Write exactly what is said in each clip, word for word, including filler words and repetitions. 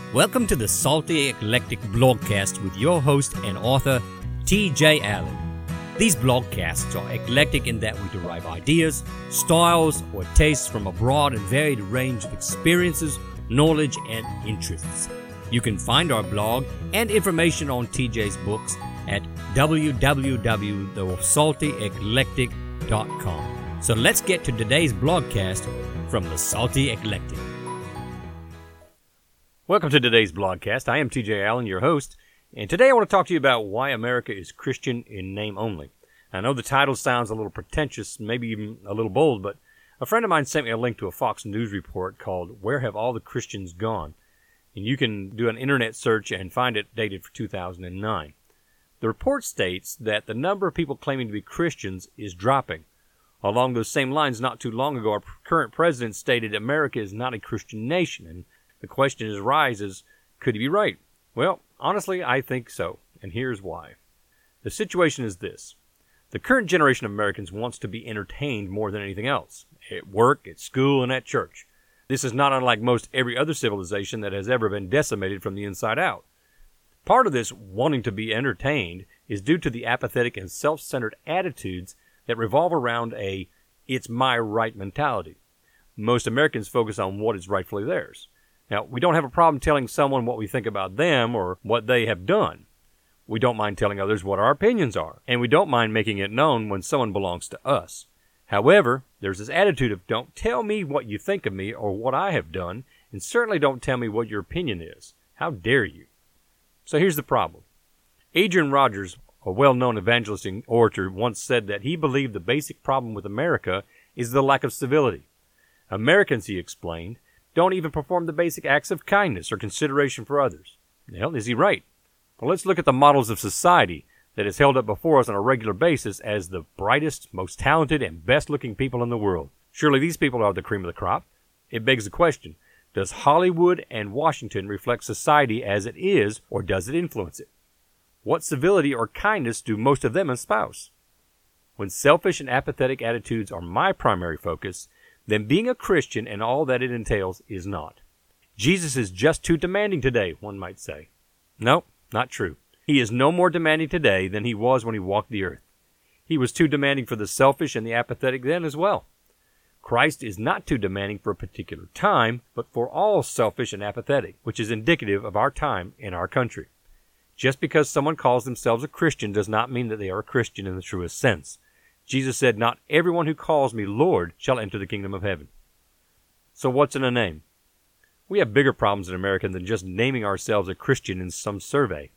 Welcome to the Salty Eclectic Blogcast with your host and author, T J Allen. These blogcasts are eclectic in that we derive ideas, styles, or tastes from a broad and varied range of experiences, knowledge, and interests. You can find our blog and information on T J's books at w w w dot the salty eclectic dot com. So let's get to today's blogcast from the Salty Eclectic. Welcome to today's blogcast. I am T J Allen, your host, and today I want to talk to you about why America is Christian in name only. I know the title sounds a little pretentious, maybe even a little bold, but a friend of mine sent me a link to a Fox News report called Where Have All the Christians Gone? And you can do an internet search and find it dated for two thousand nine. The report states that the number of people claiming to be Christians is dropping. Along those same lines, not too long ago, our current president stated America is not a Christian nation, and the question is arises, could he be right? Well, honestly, I think so, and here's why. The situation is this. The current generation of Americans wants to be entertained more than anything else, at work, at school, and at church. This is not unlike most every other civilization that has ever been decimated from the inside out. Part of this wanting to be entertained is due to the apathetic and self-centered attitudes that revolve around a it's my right mentality. Most Americans focus on what is rightfully theirs. Now, we don't have a problem telling someone what we think about them or what they have done. We don't mind telling others what our opinions are, and we don't mind making it known when someone belongs to us. However, there's this attitude of don't tell me what you think of me or what I have done, and certainly don't tell me what your opinion is. How dare you? So here's the problem. Adrian Rogers, a well-known evangelistic orator, once said that he believed the basic problem with America is the lack of civility. Americans, he explained, don't even perform the basic acts of kindness or consideration for others. Well, is he right? Well, let's look at the models of society that is held up before us on a regular basis as the brightest, most talented, and best-looking people in the world. Surely these people are the cream of the crop. It begs the question, does Hollywood and Washington reflect society as it is, or does it influence it? What civility or kindness do most of them espouse? When selfish and apathetic attitudes are my primary focus, then being a Christian and all that it entails is not. Jesus is just too demanding today, one might say. No, not true. He is no more demanding today than he was when he walked the earth. He was too demanding for the selfish and the apathetic then as well. Christ is not too demanding for a particular time, but for all selfish and apathetic, which is indicative of our time in our country. Just because someone calls themselves a Christian does not mean that they are a Christian in the truest sense. Jesus said, not everyone who calls me Lord shall enter the kingdom of heaven. So what's in a name? We have bigger problems in America than just naming ourselves a Christian in some survey.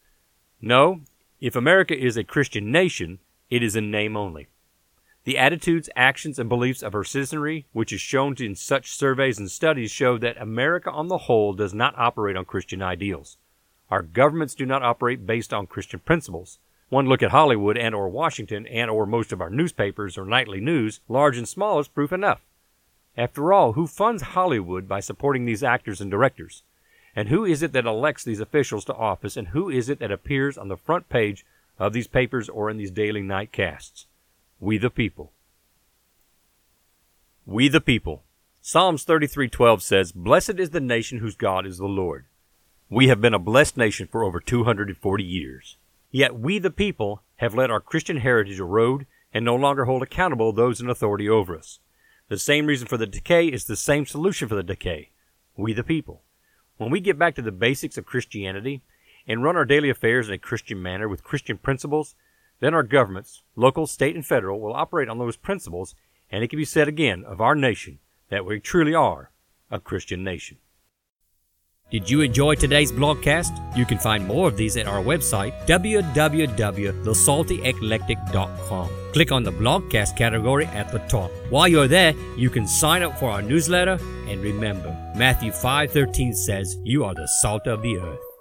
No, if America is a Christian nation, it is in name only. The attitudes, actions, and beliefs of our citizenry, which is shown in such surveys and studies, show that America on the whole does not operate on Christian ideals. Our governments do not operate based on Christian principles. One look at Hollywood and or Washington and or most of our newspapers or nightly news, large and small, is proof enough. After all, who funds Hollywood by supporting these actors and directors? And who is it that elects these officials to office, and who is it that appears on the front page of these papers or in these daily nightcasts? We the people. We the people. Psalms thirty-three twelve says, "Blessed is the nation whose God is the Lord." We have been a blessed nation for over two hundred forty years. Yet we the people have let our Christian heritage erode and no longer hold accountable those in authority over us. The same reason for the decay is the same solution for the decay. We the people. When we get back to the basics of Christianity and run our daily affairs in a Christian manner with Christian principles, then our governments, local, state, and federal, will operate on those principles, and it can be said again of our nation that we truly are a Christian nation. Did you enjoy today's blogcast? You can find more of these at our website, w w w dot the salty eclectic dot com. Click on the blogcast category at the top. While you're there, you can sign up for our newsletter, and remember, Matthew five thirteen says, "You are the salt of the earth."